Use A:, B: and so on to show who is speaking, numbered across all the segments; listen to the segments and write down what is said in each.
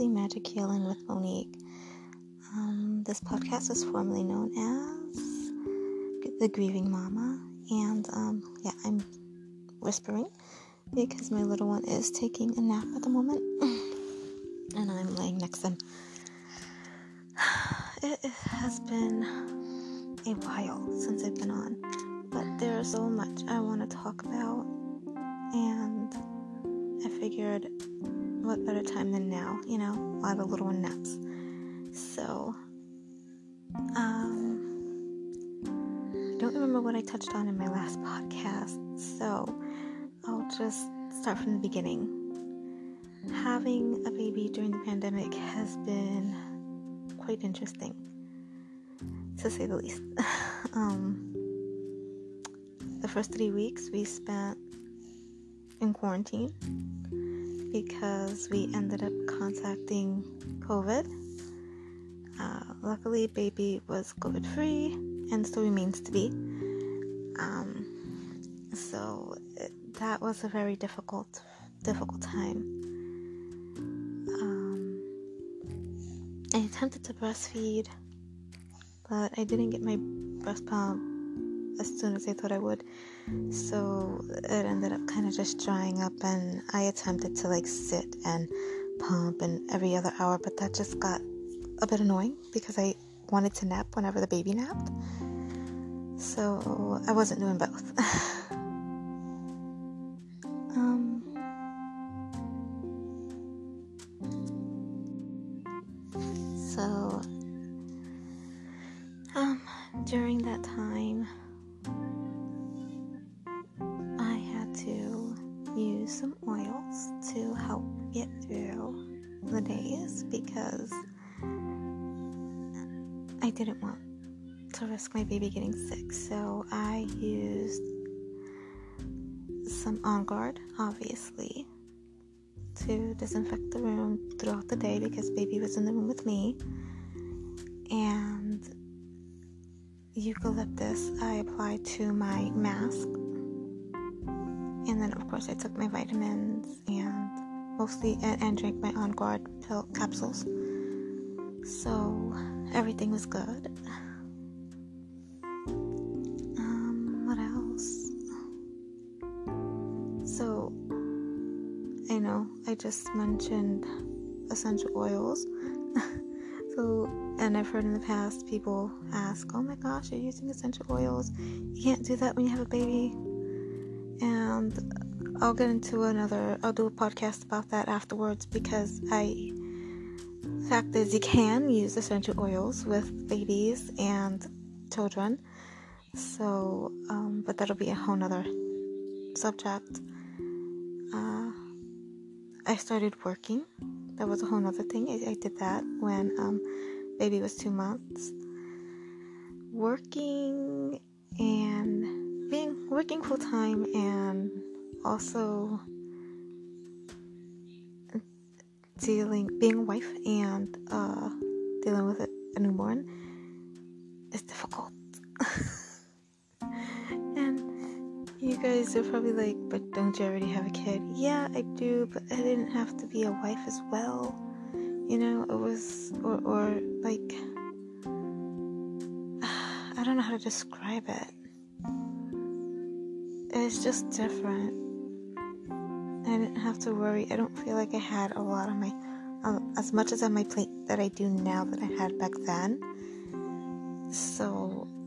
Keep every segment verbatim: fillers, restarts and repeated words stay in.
A: Healthy Magic Healing with Monique. Um, this podcast is formerly known as The Grieving Mama, and um, yeah, I'm whispering because my little one is taking a nap at the moment, and I'm laying next to him. It, it has been a while since I've been on, but there's so much I want to talk about, and I figured what better time than now, you know, while the little one naps. So, um, I don't remember what I touched on in my last podcast, so I'll just start from the beginning. Having a baby during the pandemic has been quite interesting, to say the least. um, the first three weeks we spent in quarantine because we ended up contacting COVID. Uh, luckily, baby was COVID free and still remains to be. Um, so it, that was a very difficult, difficult time. Um, I attempted to breastfeed, but I didn't get my breast pump as soon as I thought I would. So it ended up kind of just drying up, and I attempted to like sit and pump and every other hour, but that just got a bit annoying because I wanted to nap whenever the baby napped. So I wasn't doing both. um, so um, during that time, I had to use some oils to help get through the days because I didn't want to risk my baby getting sick. So I used some On Guard, obviously, to disinfect the room throughout the day because baby was in the room with me. And eucalyptus I applied to my mask. And then, of course, I took my vitamins and mostly and, and drank my On Guard pill capsules. So everything was good. Um, what else? So I know I just mentioned essential oils. so, and I've heard in the past people ask, "Oh my gosh, you're using essential oils? You can't do that when you have a baby." And I'll get into another, I'll do a podcast about that afterwards because I, the fact is you can use essential oils with babies and children. So, um, but that'll be a whole nother subject. Uh, I started working. That was a whole nother thing. I, I did that when um, baby was two months. Working and being working full time and also dealing, being a wife and uh, dealing with a, a newborn is difficult. And you guys are probably like, "But don't you already have a kid?" Yeah, I do, but I didn't have to be a wife as well. You know, it was, or, or like, I don't know how to describe it. It's just different. I didn't have to worry. I don't feel like I had a lot on my, uh, as much as on my plate that I do now that I had back then. So,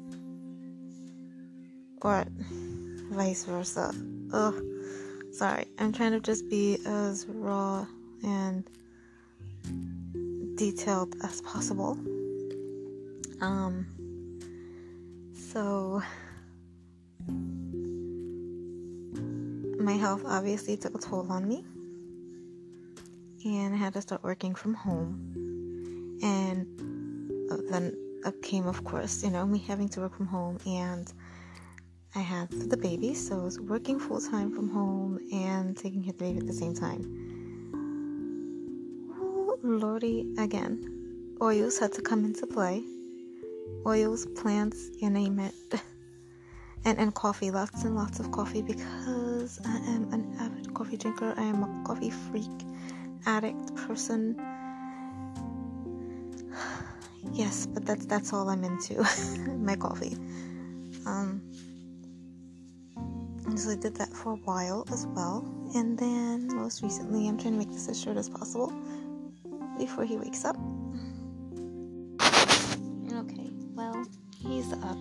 A: or vice versa. Ugh, sorry. I'm trying to just be as raw and detailed as possible. Um, so, my health obviously took a toll on me, and I had to start working from home. And then up came, of course, you know, me having to work from home, and I had the baby, so I was working full time from home and taking care of the baby at the same time. Oh, Lordy, again, oils had to come into play. Oils, plants, you name it. And, and coffee, lots and lots of coffee, because I am an avid coffee drinker. I am a coffee freak, addict person. yes, but that's that's all I'm into. My coffee. Um, so I did that for a while as well, and then most recently, I'm trying to make this as short as possible before he wakes up. Okay, well, he's up.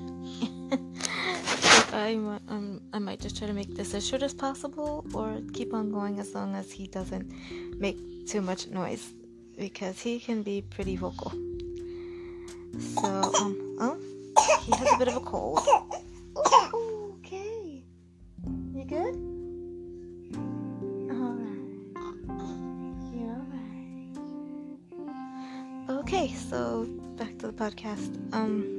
A: I um, I might just try to make this as short as possible, or keep on going as long as he doesn't make too much noise, because he can be pretty vocal. So, um, oh, he has a bit of a cold. Oh, okay. You good? Alright. You're alright. Okay, so back to the podcast. Um,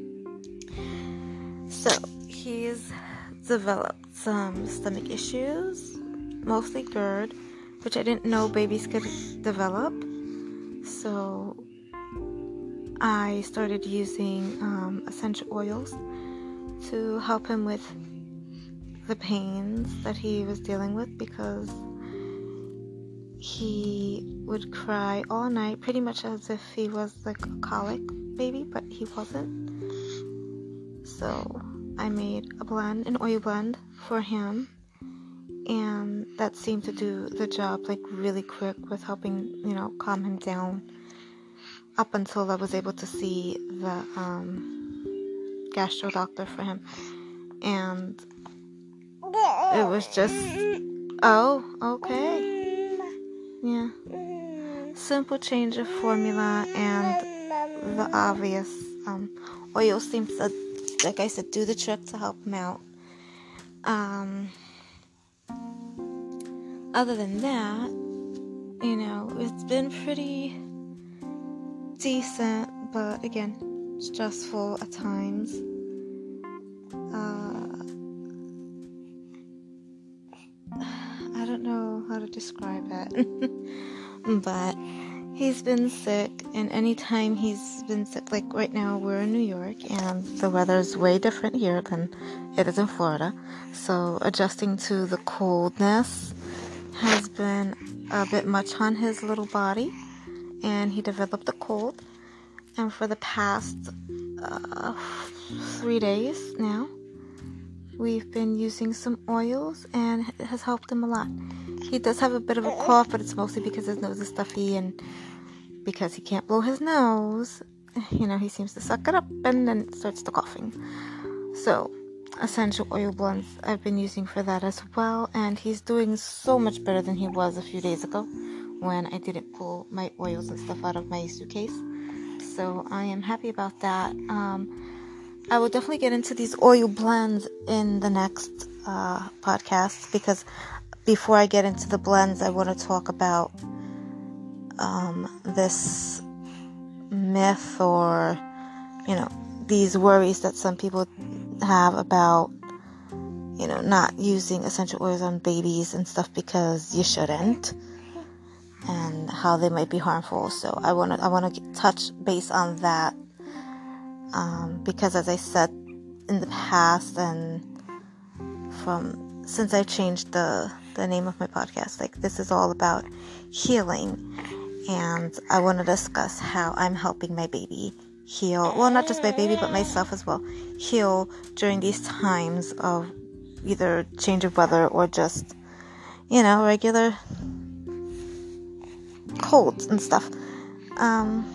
A: so he's developed some stomach issues, mostly GERD, which I didn't know babies could develop. So I started using um, essential oils to help him with the pains that he was dealing with, because he would cry all night, pretty much as if he was like a colic baby, but he wasn't. So I made a blend, an oil blend for him, and that seemed to do the job like really quick with helping, you know, calm him down, up until I was able to see the um, gastro doctor for him. And it was just, oh, okay. Yeah. Simple change of formula, and the obvious um, oil seems to, like I said, do the trick to help him out. Um, other than that, you know, it's been pretty decent, but again, stressful at times. Uh, I don't know how to describe it, but he's been sick, and anytime he's been sick, like right now we're in New York, and the weather is way different here than it is in Florida, so adjusting to the coldness has been a bit much on his little body, and he developed a cold. And for the past uh, three days now, we've been using some oils, and it has helped him a lot. He does have a bit of a cough, but it's mostly because his nose is stuffy, and because he can't blow his nose, you know, he seems to suck it up and then starts to coughing. So, essential oil blends I've been using for that as well, and he's doing so much better than he was a few days ago when I didn't pull my oils and stuff out of my suitcase. So I am happy about that. Um, I will definitely get into these oil blends in the next uh, podcast, because before I get into the blends, I want to talk about um, this myth, or, you know, these worries that some people have about, you know, not using essential oils on babies and stuff because you shouldn't, and how they might be harmful. So I want to I want to touch base on that, um, because as I said in the past, and from since I changed the the name of my podcast, like, this is all about healing, and I want to discuss how I'm helping my baby heal, well, not just my baby but myself as well, heal during these times of either change of weather or just, you know, regular colds and stuff. Um,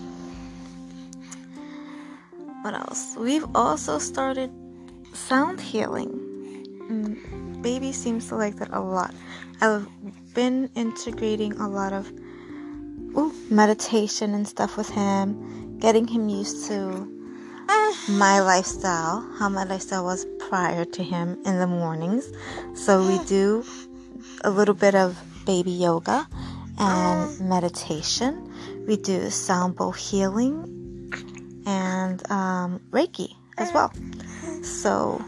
A: what else? We've also started sound healing. Mm, baby seems to like that a lot. I've been integrating a lot of ooh, meditation and stuff with him, getting him used to my lifestyle, how my lifestyle was prior to him in the mornings. So we do a little bit of baby yoga and meditation. We do sound bowl healing and um, Reiki as well. So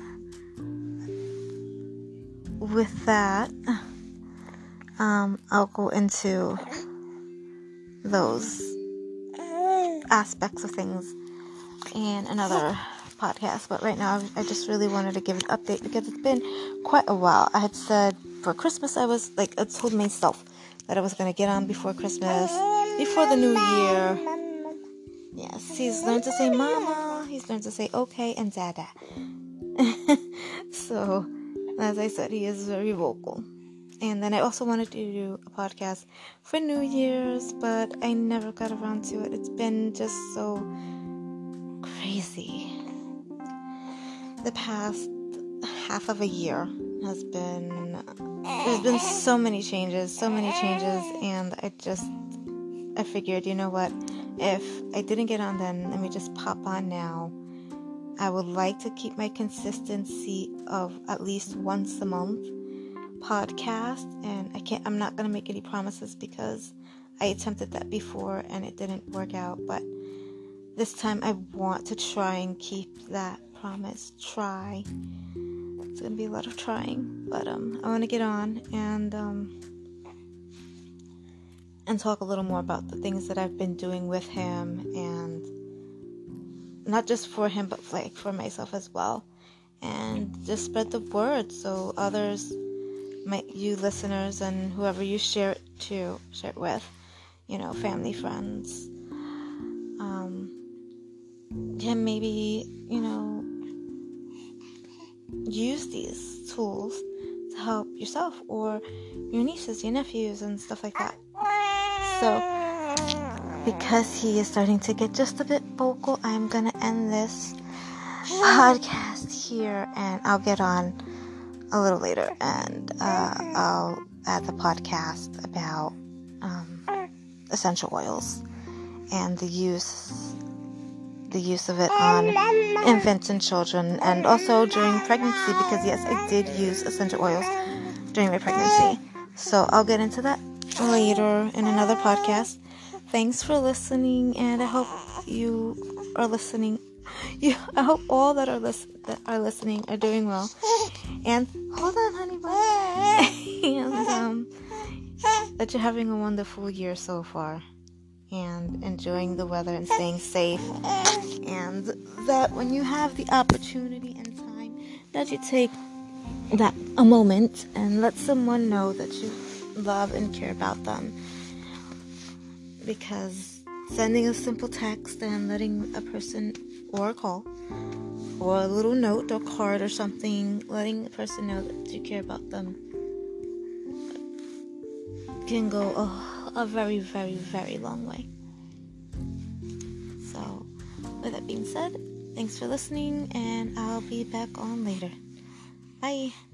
A: with that, um, I'll go into those aspects of things in another podcast, but right now I just really wanted to give an update because it's been quite a while. I had said for Christmas, I was like, I told myself that I was going to get on before Christmas, before the new year, Yes, he's learned to say mama, he's learned to say okay and dada. So, as I said, he is very vocal. And then I also wanted to do a podcast for New Year's, but I never got around to it. It's been just so crazy. The past half of a year has been, there's been so many changes, so many changes, and I just, I figured, you know what, if I didn't get on then, let me just pop on now. I would like to keep my consistency of at least once a month podcast, and I can't, I'm not going to make any promises because I attempted that before and it didn't work out, but this time I want to try and keep that promise. Try. It's going to be a lot of trying, but um, I want to get on and um, and talk a little more about the things that I've been doing with him, and not just for him, but like for myself as well, and just spread the word so others, my you listeners and whoever you share it to, share it with, you know, family, friends, um, can maybe, you know, use these tools to help yourself or your nieces, your nephews, and stuff like that. So, because he is starting to get just a bit vocal, I'm gonna end this podcast here, and I'll get on a little later, and uh, I'll add the podcast about um, essential oils and the use the use of it on infants and children, and also during pregnancy, because yes, I did use essential oils during my pregnancy. So I'll get into that later in another podcast. Thanks for listening, and I hope you are listening. You, I hope all that are listen that are listening are doing well. And hold on, honey bun. and um, that you're having a wonderful year so far, and enjoying the weather and staying safe. And that when you have the opportunity and time, that you take that a moment and let someone know that you love and care about them. Because sending a simple text and letting a person, or a call, or a little note or card or something, letting a person know that you care about them, can go a, a very, very, very long way. So, with that being said, thanks for listening, and I'll be back on later. Bye.